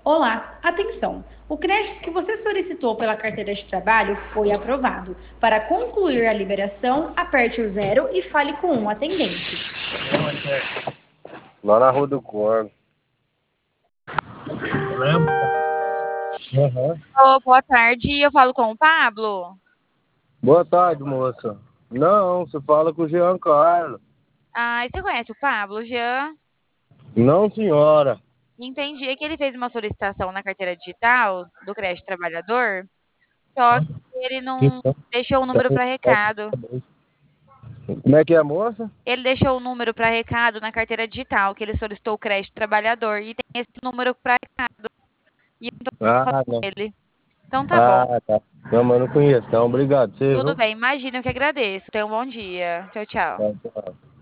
Olá, atenção! O crédito que você solicitou pela carteira de trabalho foi aprovado. Para concluir a liberação, aperte o zero e fale com um atendente. Lá na Rua do Corvo. Lembra? Aham. Ô, boa tarde, eu falo com o Pablo. Boa tarde, moça. Não, você fala com o Jean Carlos. Ah, você conhece o Pablo, Jean? Não, senhora. Entendi, é que ele fez uma solicitação na carteira digital do crédito trabalhador, só que ele não deixou o número para recado. Como é que é, moça? Ele deixou o número para recado na carteira digital, que ele solicitou o crédito trabalhador, e tem esse número para recado. E eu tô falando Ah, com não. ele. Então tá bom. Ah, tá. Não, mas eu não conheço, não. Obrigado, você, Tudo viu? bem, imagina, eu que agradeço. Tenha um bom dia. Tchau, tchau. Tchau, tchau.